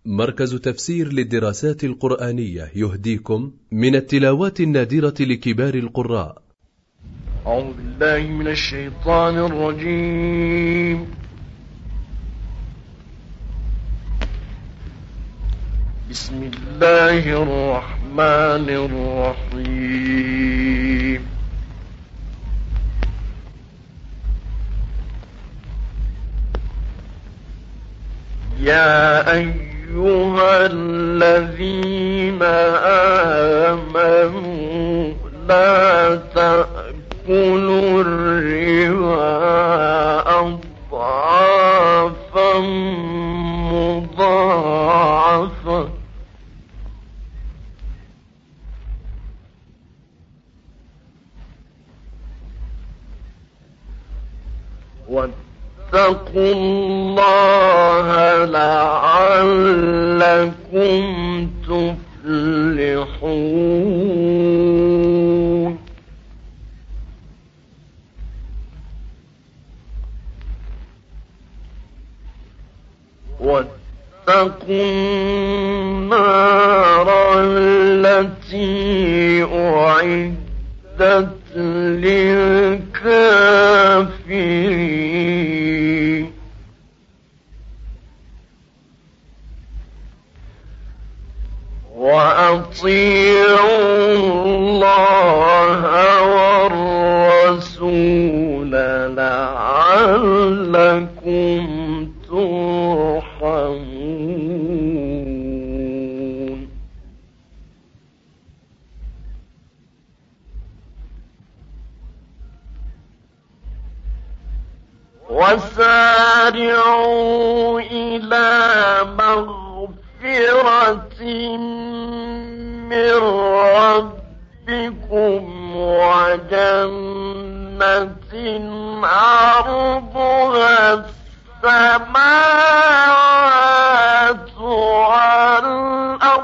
مركز تفسير للدراسات القرآنية يهديكم من التلاوات النادرة لكبار القراء. أعوذ بالله من الشيطان الرجيم. بسم الله الرحمن الرحيم. يا أيها الذين آمنوا لا تأكلوا الربا أضعافا مضاعفة واتقوا الله لعلكم تفلحون. واتقوا النار التي أعدت للكافرين. وأطيعوا الله والرسول لعلكم ترحمون. وسارعوا إلى مغفرة من ربكم وجنة عرضها السماوات والأرض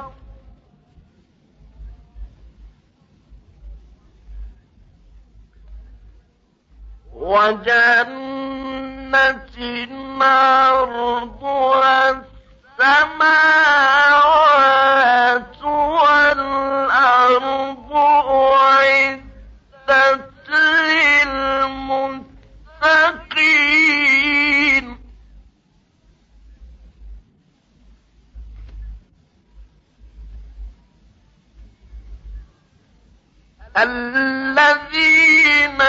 عرضها السماوات والأرض أعدت للمتقين. الذين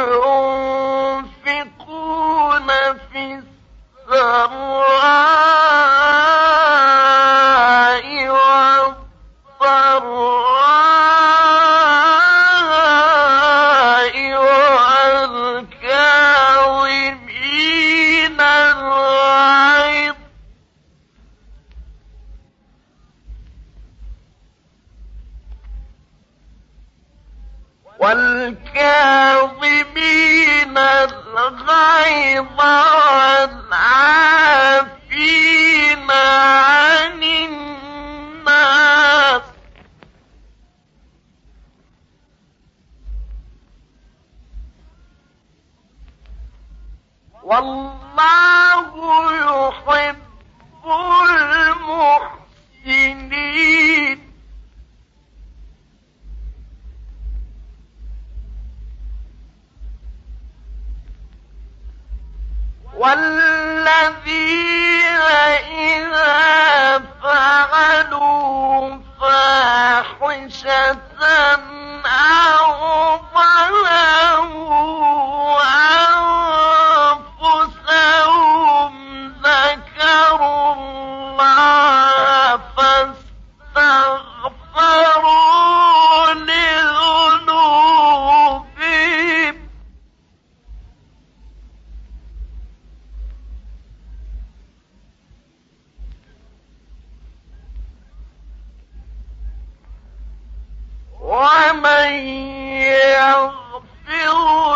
ينفقون في السراء والضراء والكاظمين الغيظ والعافين عن الناس والله يحب المحسنين. والذين إذا فعلوا فاحشة أو ظلموا أنفسهم ذكروا الله فاستغفروا لذنوبهم ومن يغفر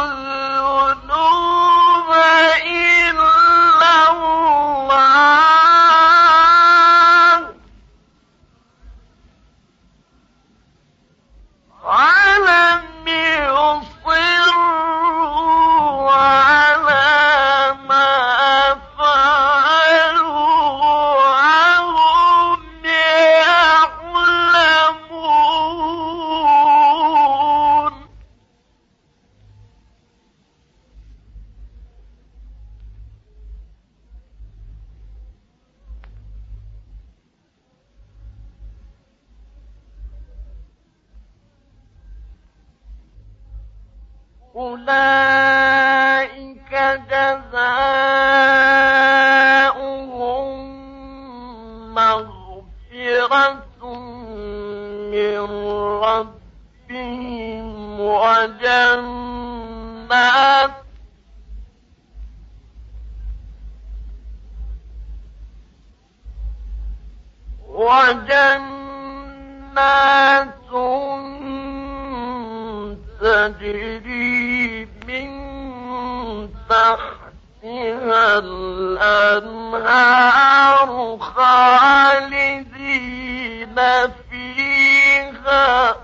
الذنوب إلا الله ولم يصروا على ما فعلوا وهم أولئك جزاؤهم مغفرة من ربهم وجنات تجري من تحتها الأنهار خالدين فيها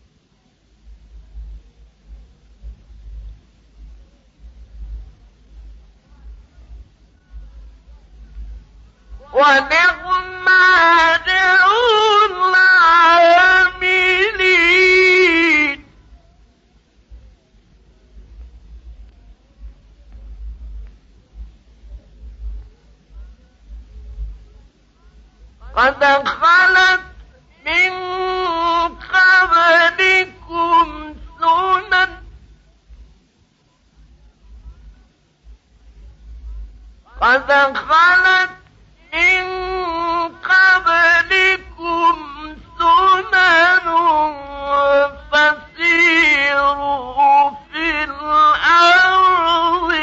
ونعم أجر العاملين قد خلت من قبلكم سنن قد خلت من قبلكم سنن فسيروا في الأرض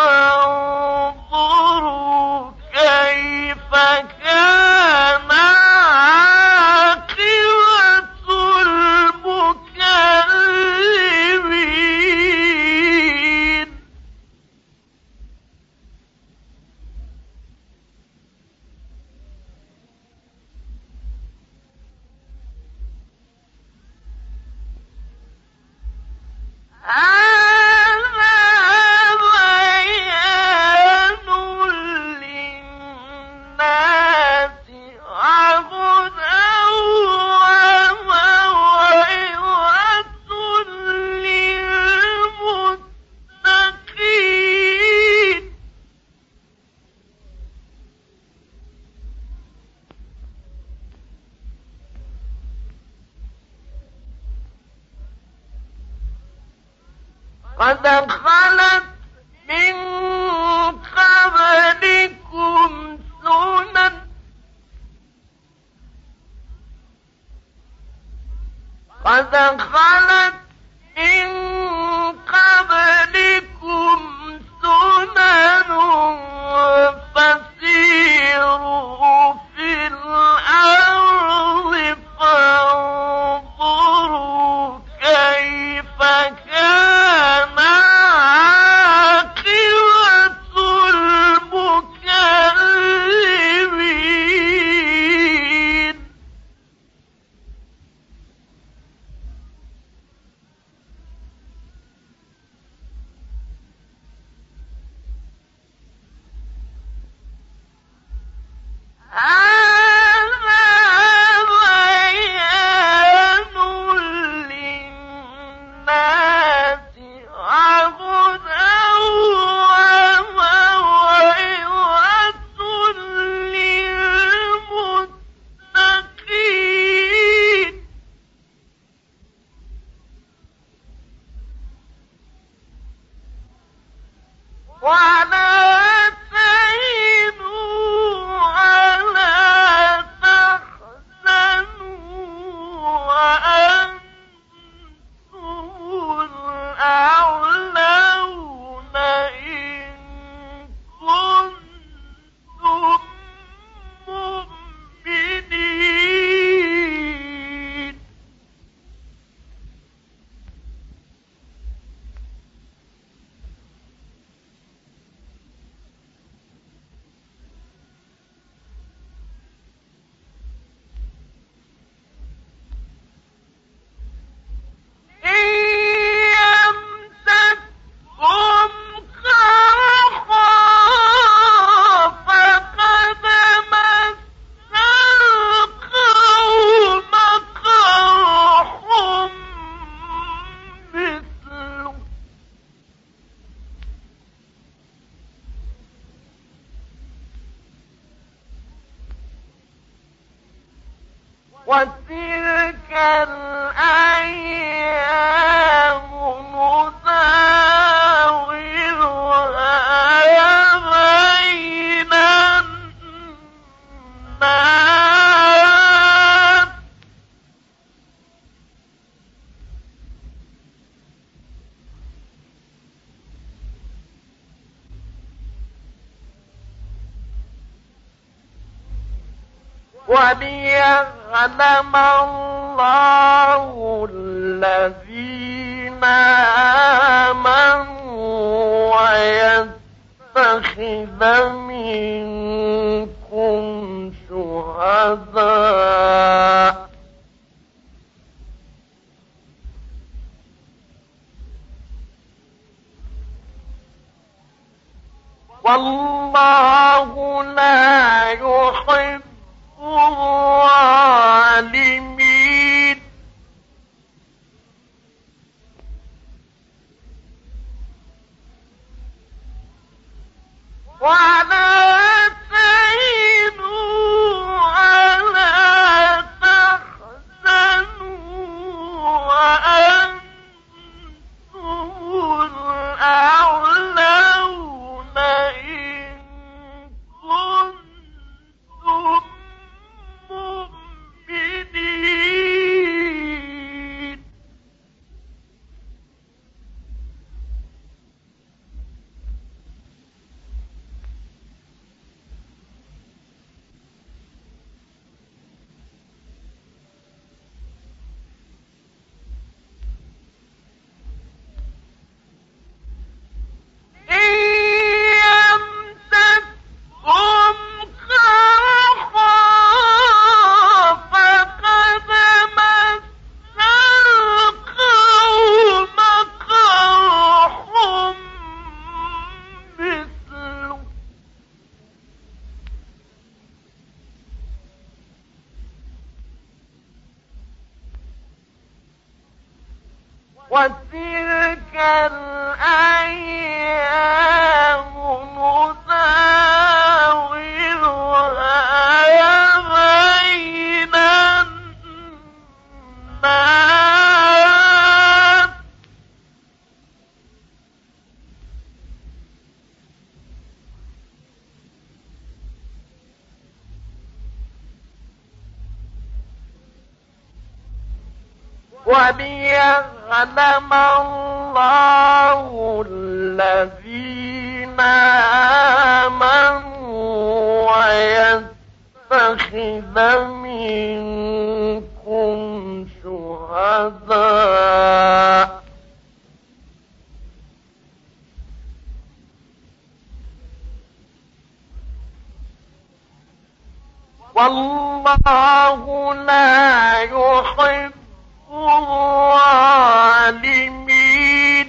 فانظروا كيف كان عاقبة المكذبين قد خلت من قبلكم سنن قد خلت من قبلكم سنن فسيروا في الأرض فانظروا كيف كان عاقبة المكذبين ولا تهنوا ولا تحزنوا وأنتم الأعلون إن كنتم مؤمنين وتلك الأيام نداولها وليعلم الله الذين آمنوا ويتخذ منكم شهداء والله لا يحب الظالمين ولا تهنوا ولا تحزنوا وأنتم الأعلون إن كنتم مؤمنين إن يمسكهم قرحا فقد مس القوم قرح مثله وتلك الأيام نداولها بين الناس وليعلم الله الذين آمنوا ويتخذ منكم شهداء والله لا يحب الظالمين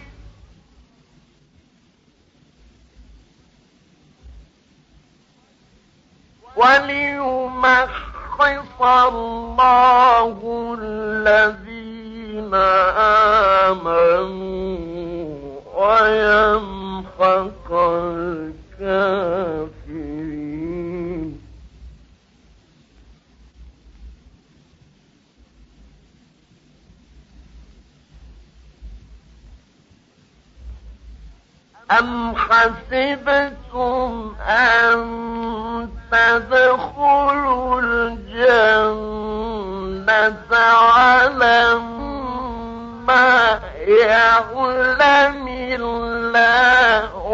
وليمحص الله الذين آمنوا ويمحق الكافرين أم حسبتم أن تدخلوا الجنة ولما يعلم الله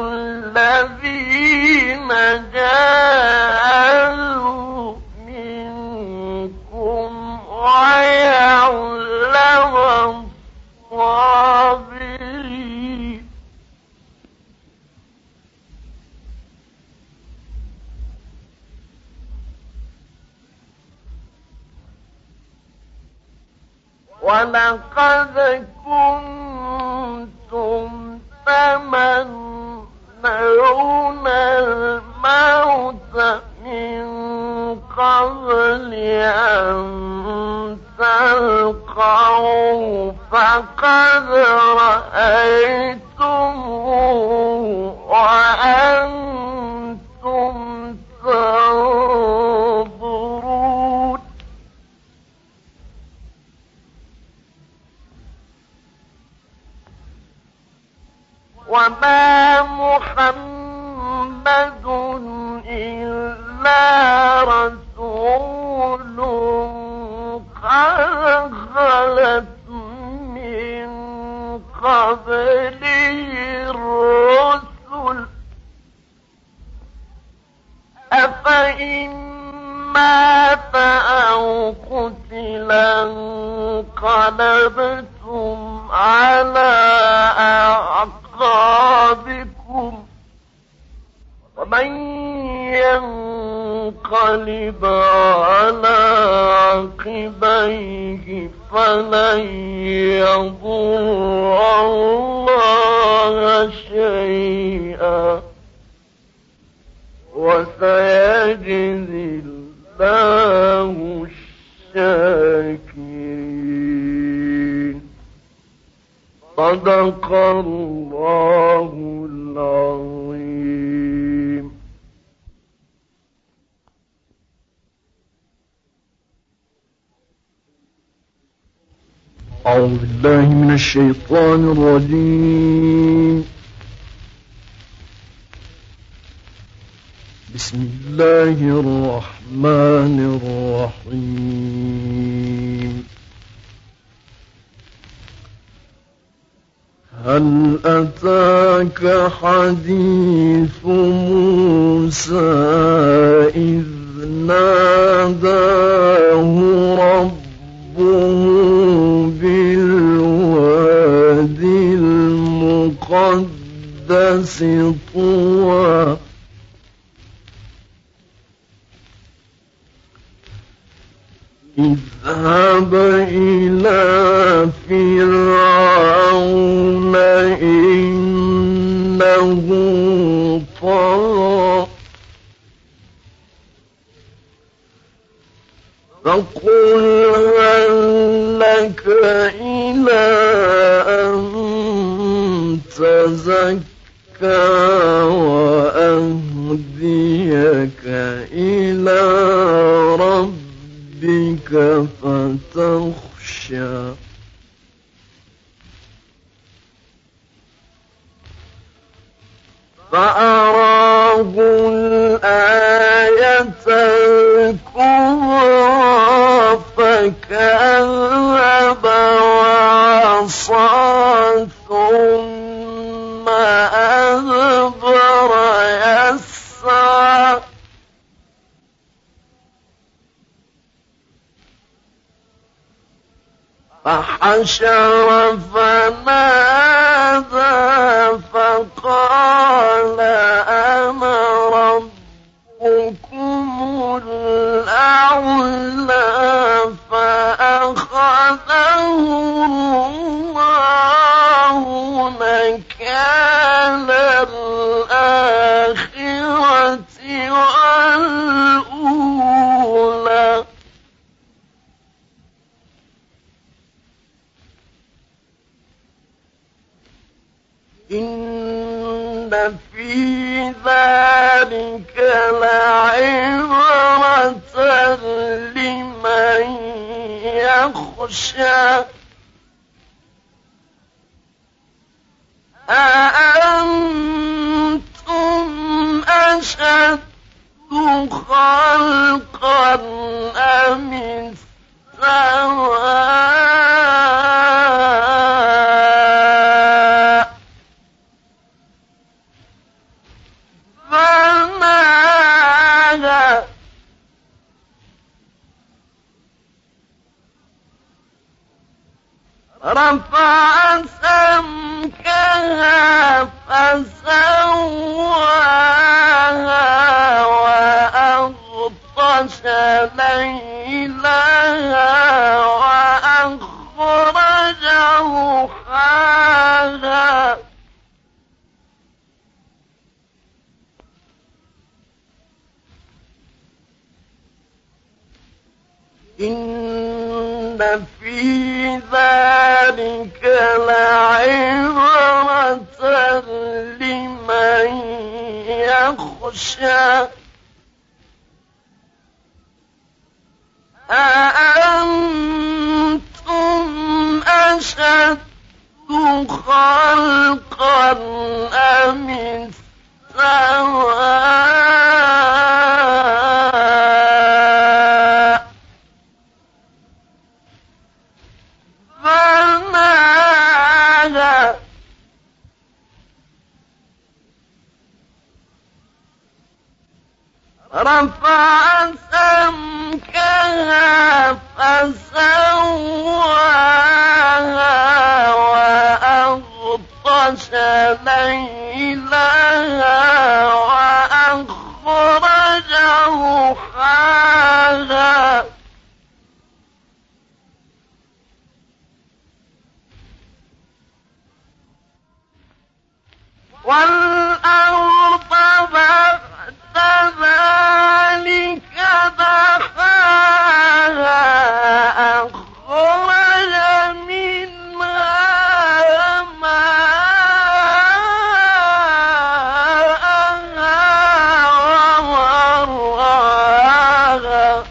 الذين جاهدوا منكم ويعلم الصابرين ولقد كنتم تمنون الموت من قبل أن تلقوا فقد رأيتموه وأنتم تنظرون وما محمد إلا رسول قد خلت من قبله الرسل أفإن مات أو قتلا انقلبتم على أعقابكم ومن ينقلب على عقبيه فلن يضر الله شيئا وسيجزي الله الشاكرين. صدق الله العظيم. أعوذ بالله من الشيطان الرجيم. بسم الله الرحمن الرحيم. هل أتاك حديث موسى إذ ناداه ربه بالوادي المقدس طوى اذهب إلى فرعون إنه طغى فقل هل لك إلى أن تزكى وأهديك إلى ربك فتخشى فأراه الآية الكبرى فكذب وعصى ثم أدبر يسعى فحشر فنادى فقال أنا ربكم الأعلى فأخذه الله نكال الآخرة والأولى. إن في ذلك لعبرة لمن يخشى أأنتم أشد خلقا أم السماء بناها رفع سمكها فسواها وأغطش ليلها وأخرج ضحاها إن في ذلك لعبرة لمن يخشى أأنتم أشد خلقا أم السماء بناها رفع سمكها فسواها وأغطش ليلها وأخرج ضحاها والأرض بعد ذلك دحاها أخرج منها ماءها ومرعاها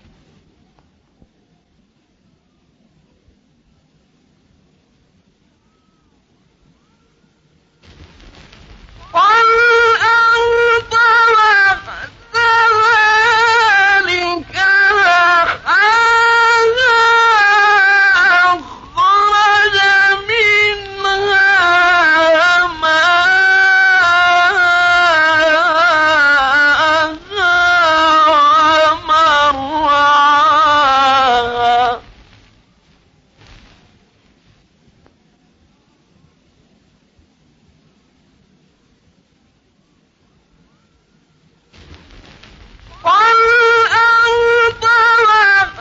والأرض بعد ذلك دحاها أخرج منها ماءها ومرعاها والأرض بعد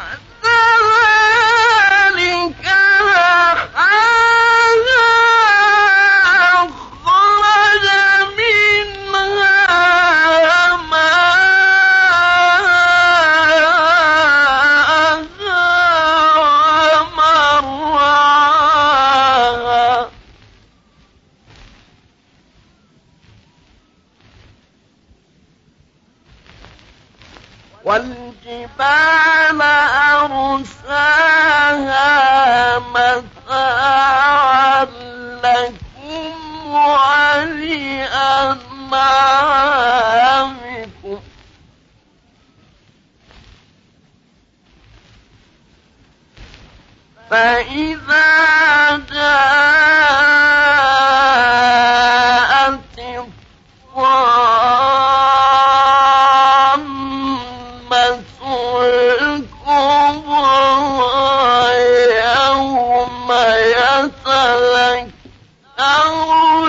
ذلك دحاها أخرج منها ماءها ومرعاها والجبال أرساها متاعا لكم ولأنعامكم فإذا جاءت الطامة الكبرى يوم يتذكر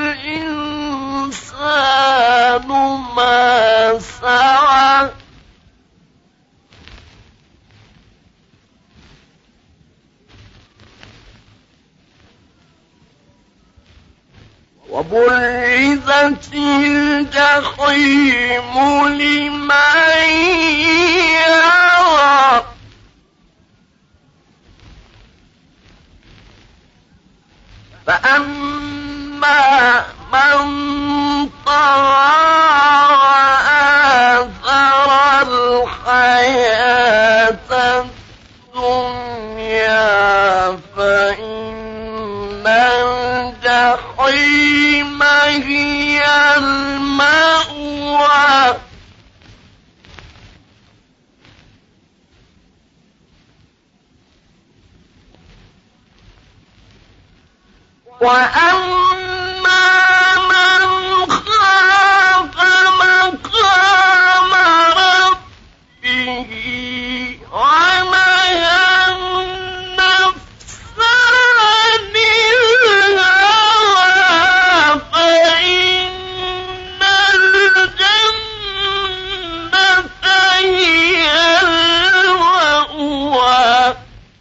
الإنسان ما سعى وبرزت الجحيم لمن يرى فأما من طغى وآثر الحياة الدنيا فإن الجحيم هي المأوى وأما من خاف مقام ربه ونهى النفس عن الهوى فإن الجنة هي المأوى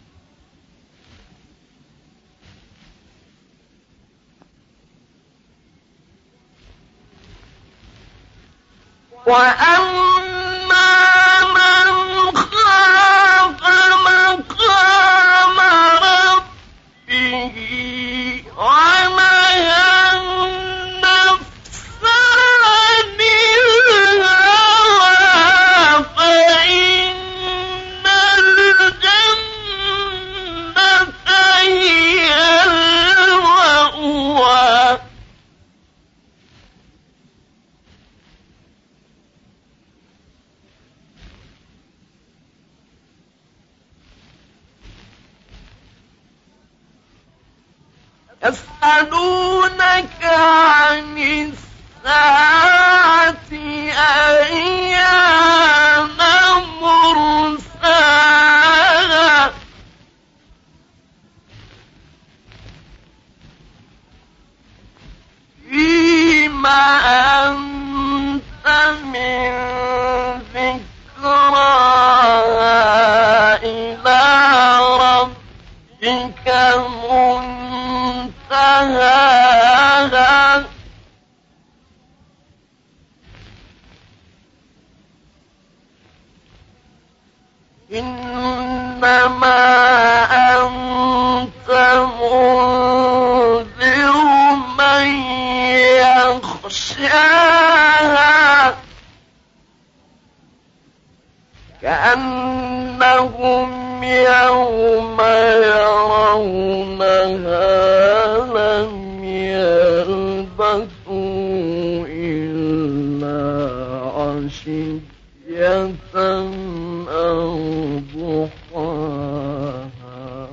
وأما من خاف مقام ربه ونهى النفس عن الهوى فإن الجنة هي المأوى يسألونك عن الساعة أيان مرساها إنما أنت منذر من يخشاها كأنهم يوم يرونها لم يلبثوا إلا عشية أو ضحاها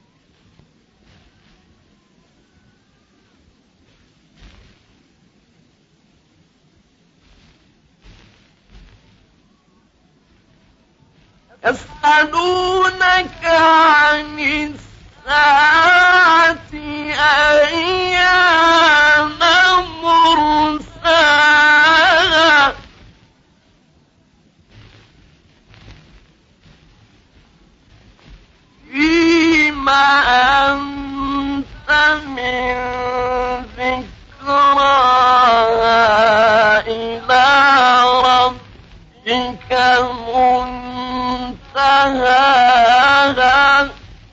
يسألونك عن الساعة أيان مرساها فيما أنت من ذكراها إلى ربك منتهاها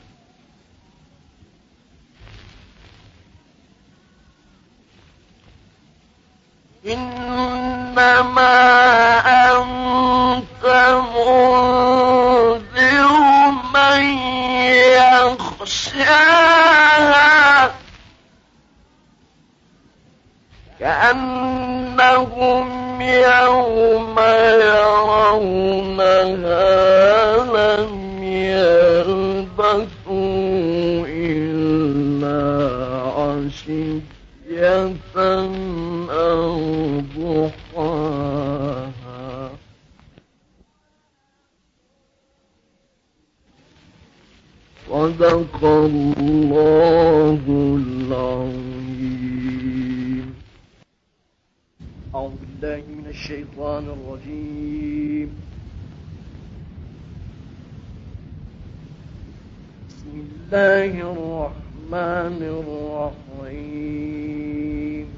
إنما أنت منذر من يخشاها كأنهم يوم يرونها لم يلبثوا إلا عشية أو ضحاها صدق الله العظيم. أعوذ بالله من الشيطان الرجيم. بسم الله الرحمن الرحيم.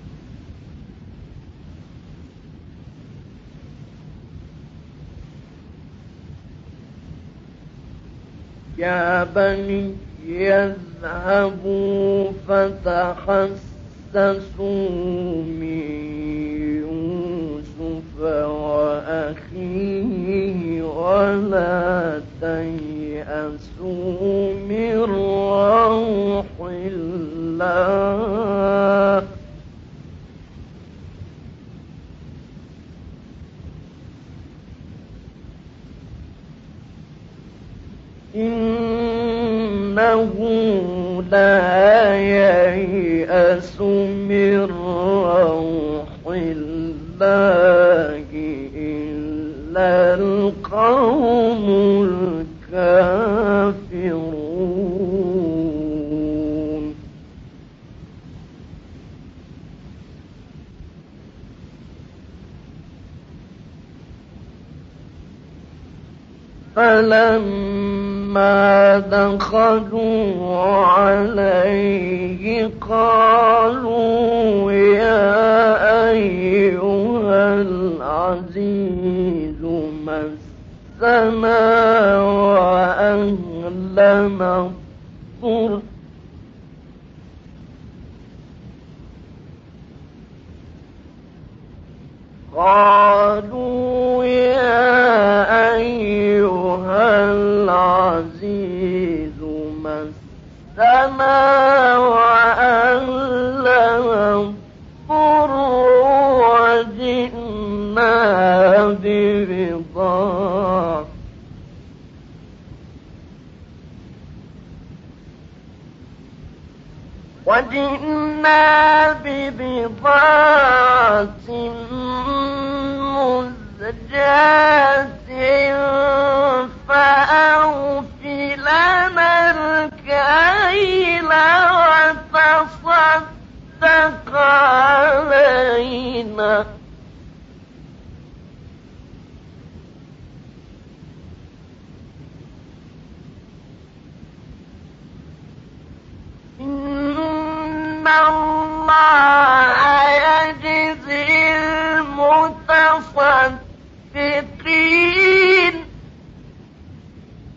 يا بني يذهبوا فتحسسوا من يوسف وأخيه ولا تيأسوا من روح الله إنه لا ييأس من روح الله إلا القوم الكافرون. فلما دخلوا عليه قالوا يا أيها العزيز مسنا وأهلنا الضر قالوا يا أيها العزيز مسنا وأهلنا الضر وجئنا ببضاعة مزجاة فأوف لنا الكيل وتصدق علينا إن الله يجزي المتصدقين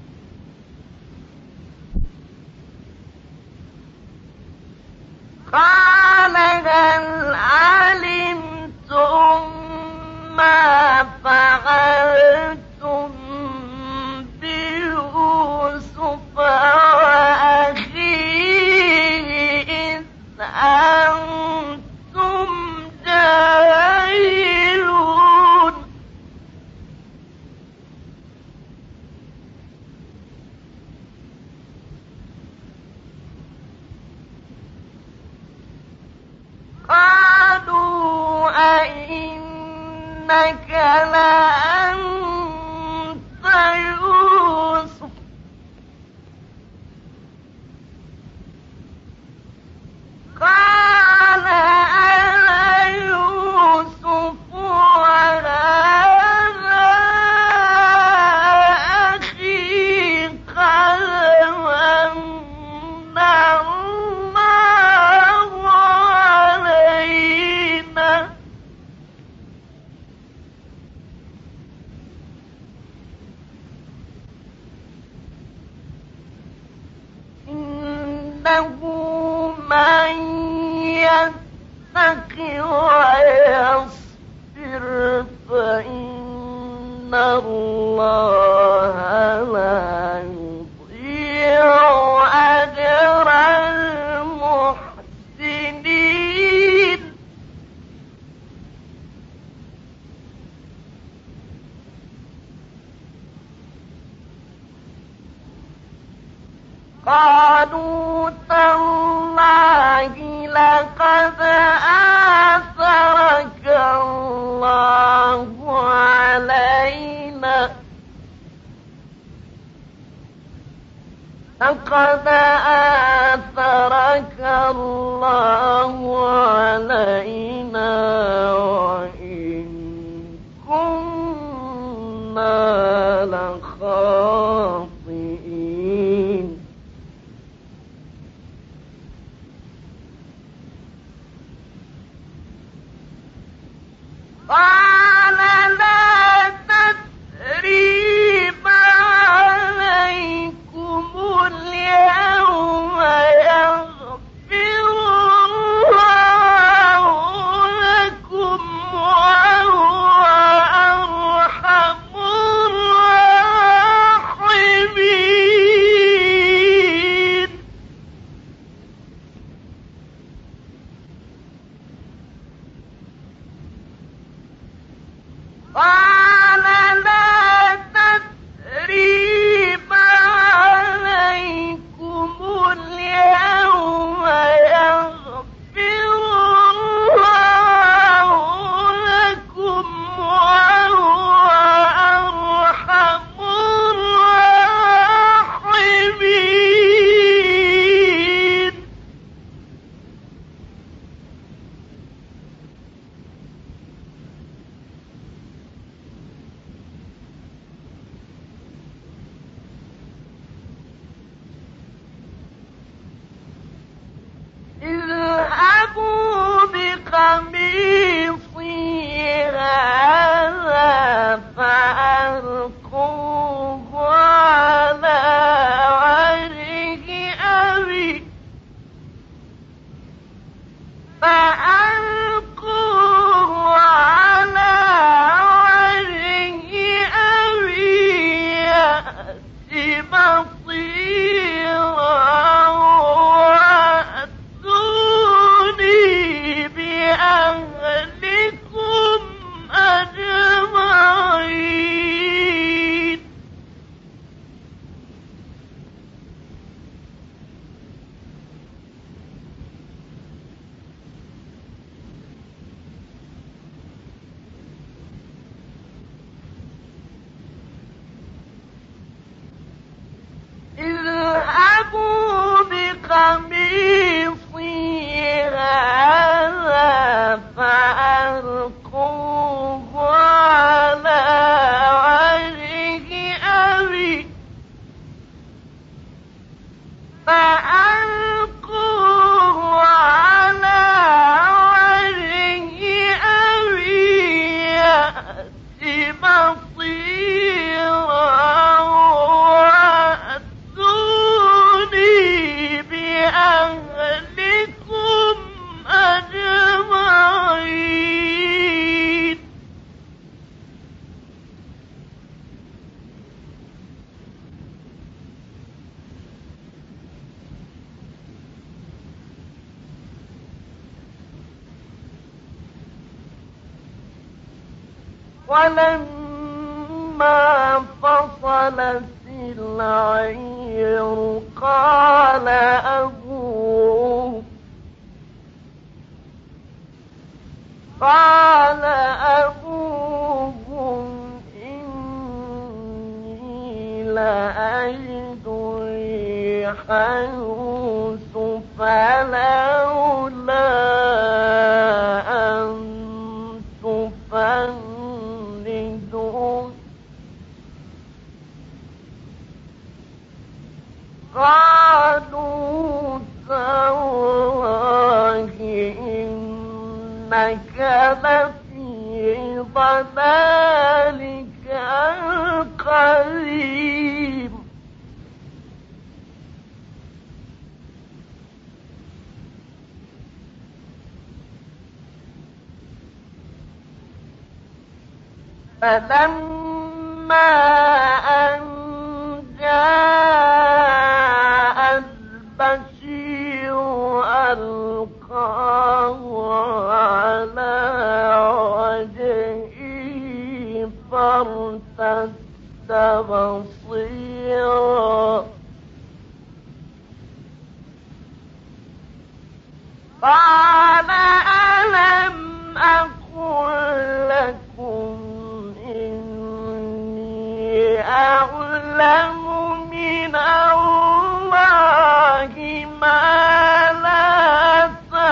قالوا تالله لقد آثرك الله علينا وإن كنا لخاطئين قال لا تثريب عليكم اليوم يغفر الله لكم وهو أرحم الراحمين قال لا تثريب عليكم اليوم يغفر الله لكم وهو أرحم الراحمين اذهبوا بقميصي هذا فألقوه على وجه أبي يأت بصيرا وأتوني بأهلكم أجمعين اذهبوا بقميصي هذا فألقوه على وجه أبي يأت بصيرا وأتوني بأهلكم أجمعين ولما فصلت العير قال أبوهم إني لأجد ريح يوسف لولا أن تفندون قالوا تالله إنك لفي ضلالك القديم فلما أن جاء البشير ألقاه على وجهه فارتد بصيرا من الله ما لا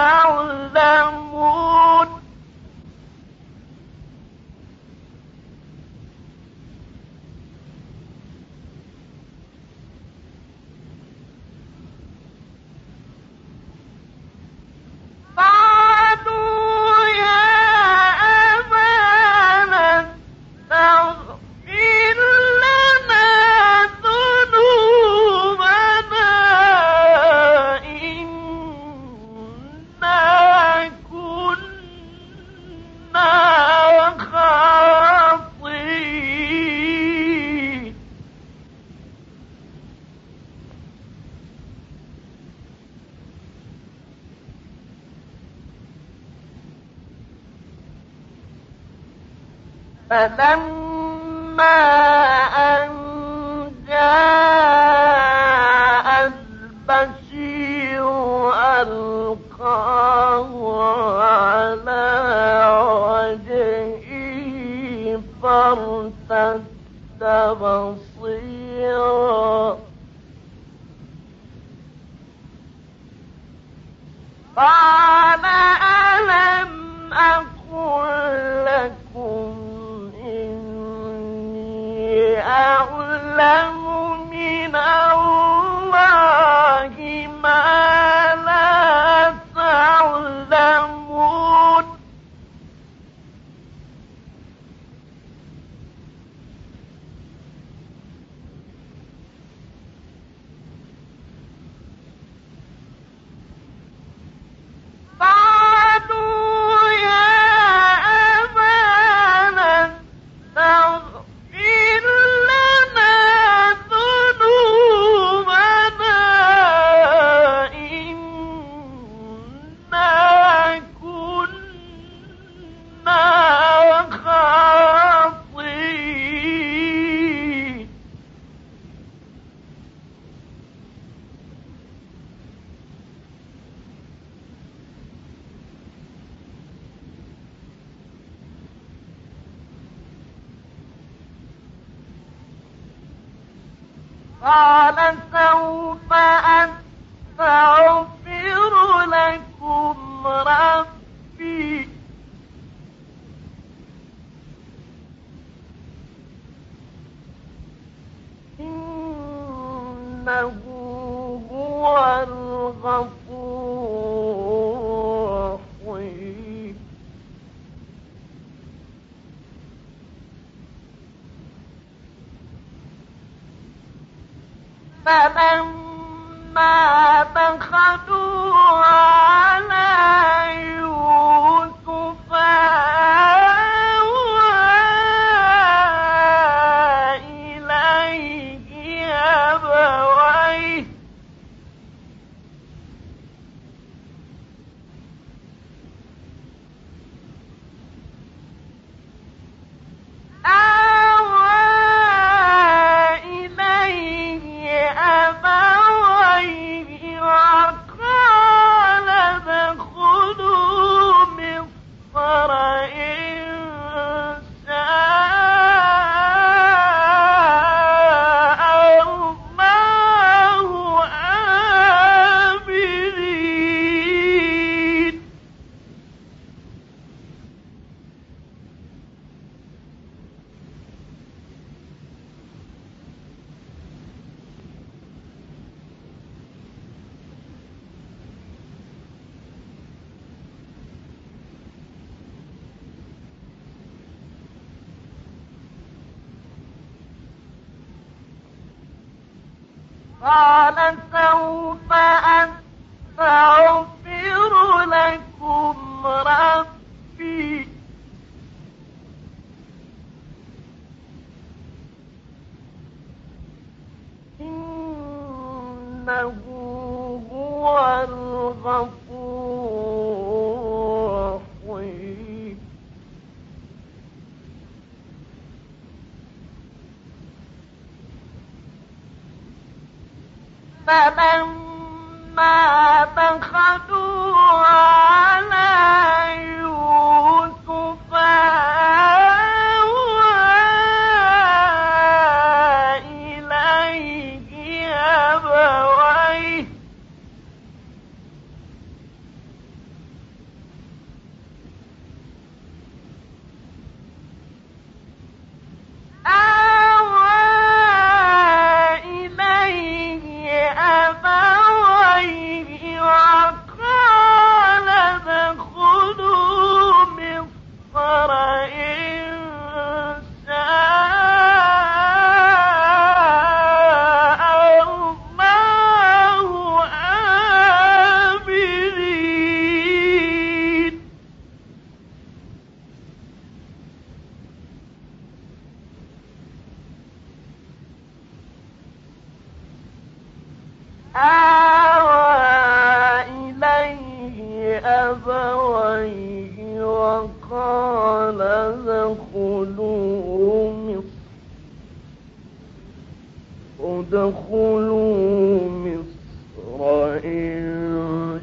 تعلمون قالوا يا أبانا استغفر لنا ذنوبنا إنا كنا خاطئين فلما أن جاء البشير ألقاه على وجهه فارتد بصيرا قال ألم أقل لكم إني أعلم من الله ما لا تعلمون قالوا يا أبانا استغفر لنا ذنوبنا إنا كنا خاطئين قال سوف أستغفر لكم ربي إنه هو الغفور الرحيم فلما دخلوا على يوسف آوى إليه أبويه وقال ادخلوا مصر إن شاء الله آمنين قال سوف أستغفر لكم ربي إنه هو الغفور الرحيم فلما دخلوا على يوسف آوى إليه آوى إليه أبويه وقال ادخلوا مصر إن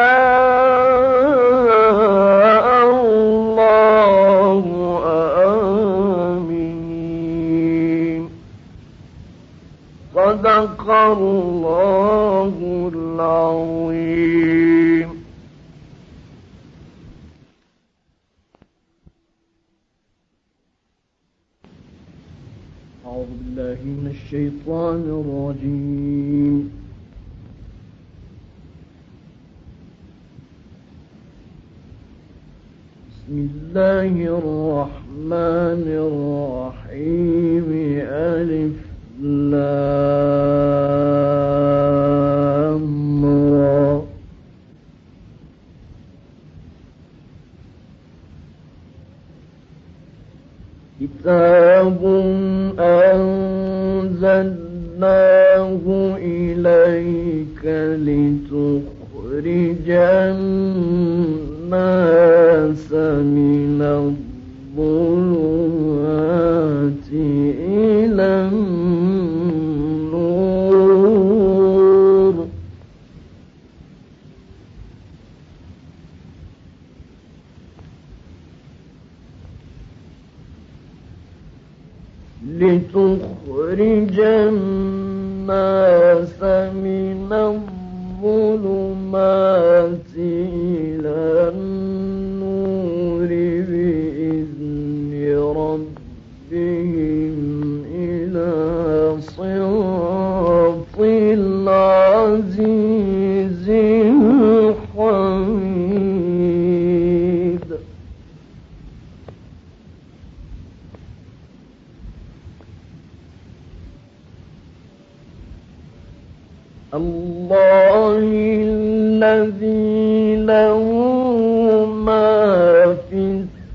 شاء الله آمين. صدق الله العظيم. أعوذ بالله من الشيطان الرجيم. بسم الله الرحمن الرحيم. ألف لام را. كتاب أنزلناه إليك لتخرج الناس من الظلمات إلى النور. لتخرج الناس من الظلمات إلى النور بإذن ربهم إلى صراط العزيز الحميد. الله الذي له ما في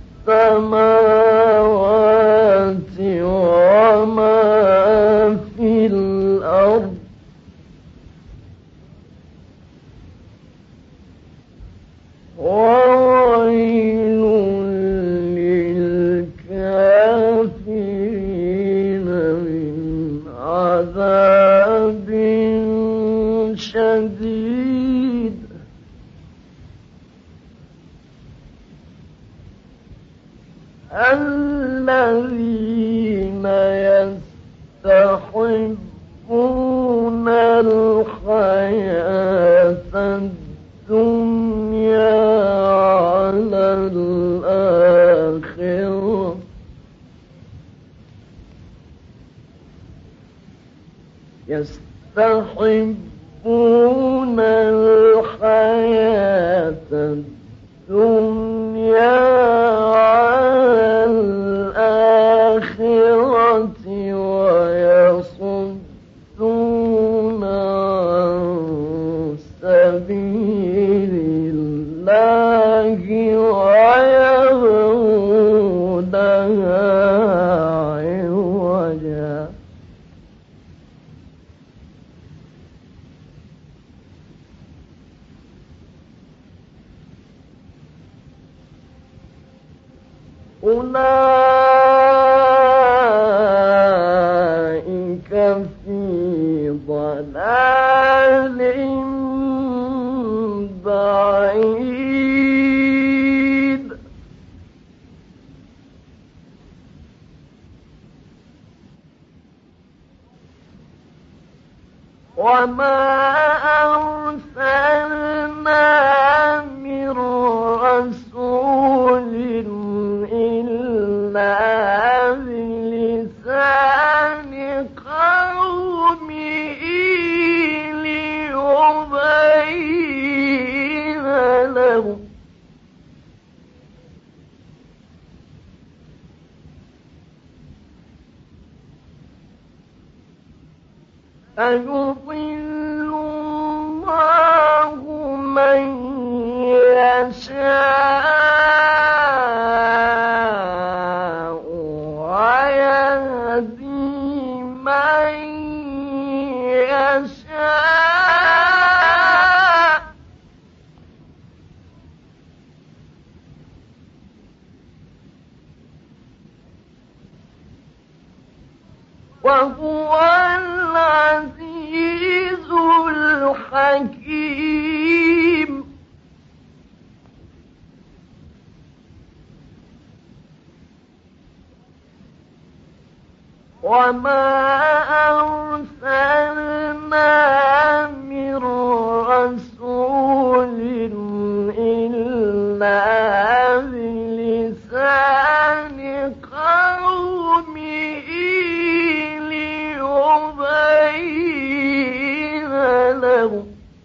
السماوات وما في الأرض. وويل للكافرين من عذاب شديد. الذين يستحبون الحياة الدنيا على الآخرة يستحبون الحياة الدنيا على الآخرة ويصدون عن سبيل الله ويبغونها عوجا. أولئك في ضلال بعيد. وما أرسلنا من رسول إلا بلسان قومه ليبين لهم. فيضل الله من يشاء ويهدي من يشاء. حكيم وما أرسلنا من رسول إلا بلسان قومه ليبين لهم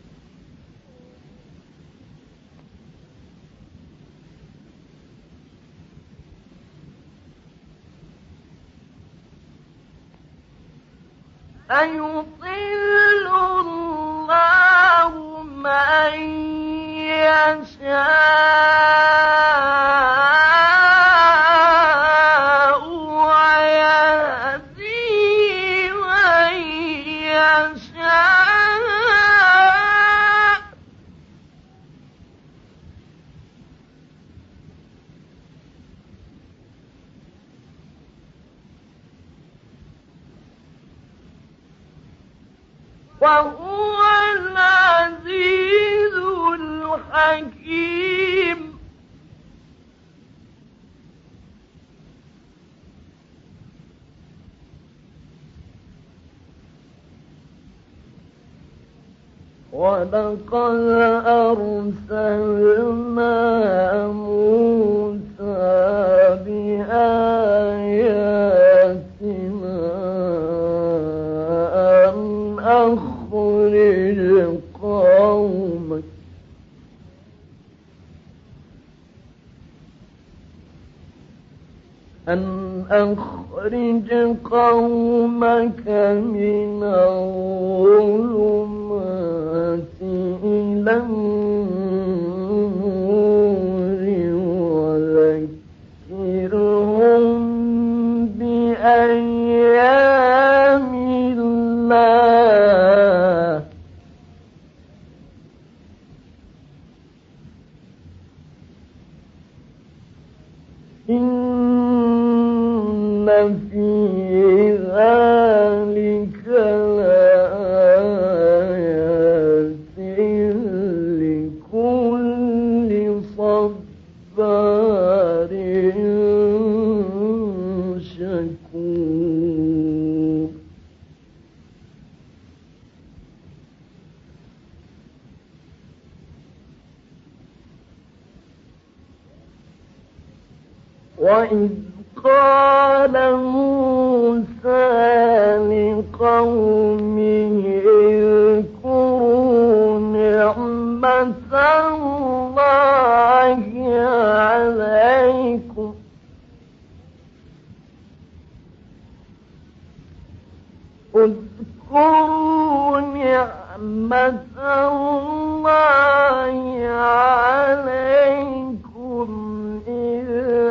فيضل الله من يشاء ويهدي من يشاء وهو العزيز الحكيم ولقد أرسلنا موسى بآياتنا أن أخرج قومك من الظلمات إلى النور وذكرهم بأيام الله إن في ذلك لآيات لكل صبار شكور وإذ قال موسى لقومه اذكروا نعمة الله عليكم اذكروا نعمة الله عليكم إذ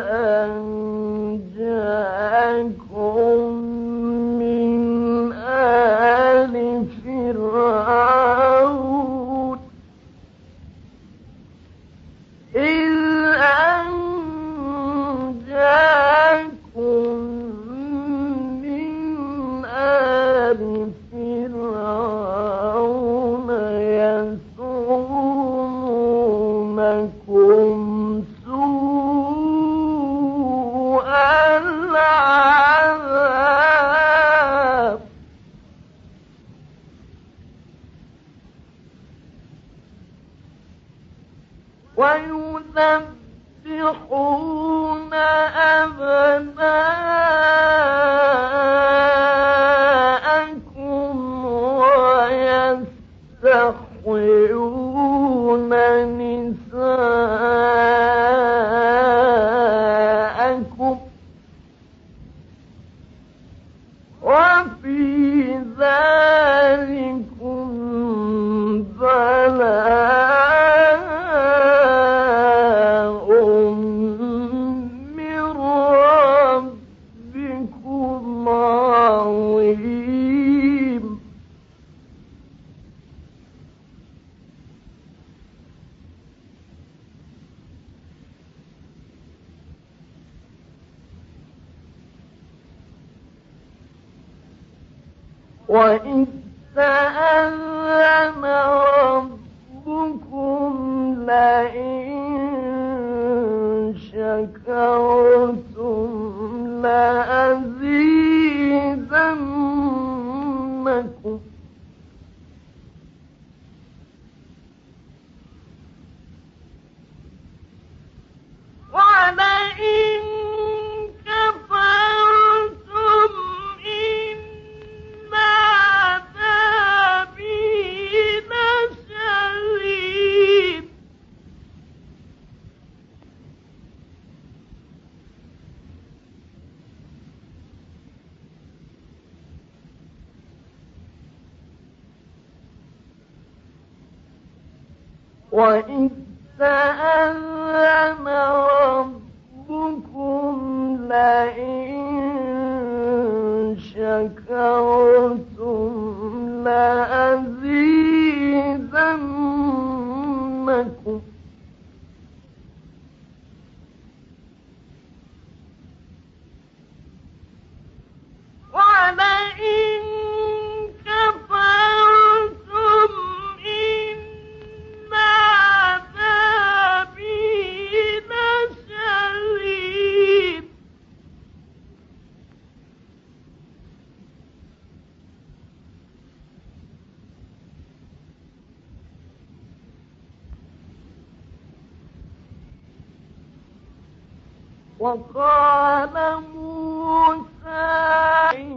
أنجاكم من آل فرعون يسومونكم سوء العذاب ويذبحون أبناءكم ويستحيون نساءكم وفي ذلكم بلاء من ربكم عظيم وإذ تأذن وإذ تأذن ربكم لئن شكرتم لأزيدنكم ولئن كفرتم إن عذابي لشديد وقال موسى إن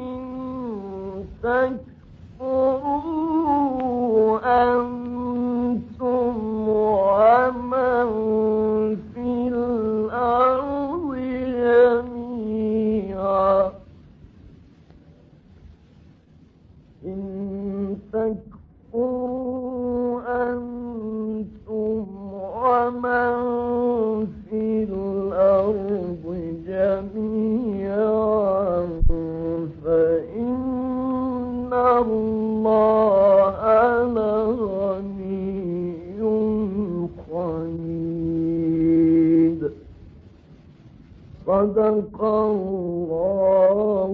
تكفروا أنتم ومن في الأرض جميعا إن تكفروا أنتم ومن في الأرض جميعا فإن الله لغني حميد. صدق الله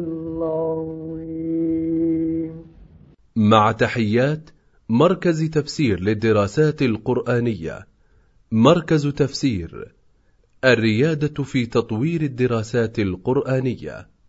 العظيم. مع تحيات مركز تفسير للدراسات القرآنية، مركز تفسير، الريادة في تطوير الدراسات القرآنية.